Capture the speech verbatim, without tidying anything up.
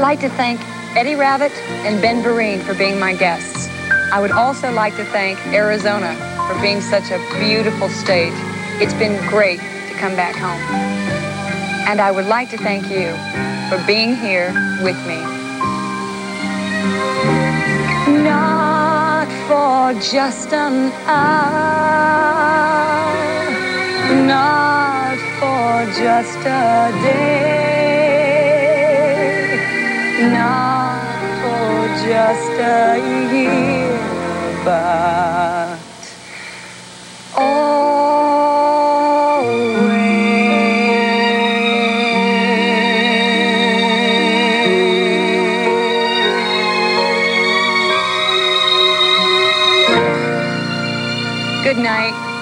like to thank Eddie Rabbitt and Ben Vereen for being my guests. I would also like to thank Arizona for being such a beautiful state. It's been great to come back home. And I would like to thank you for being here with me. Not for just an hour, not for just a day, not for just a year, but always. Good night.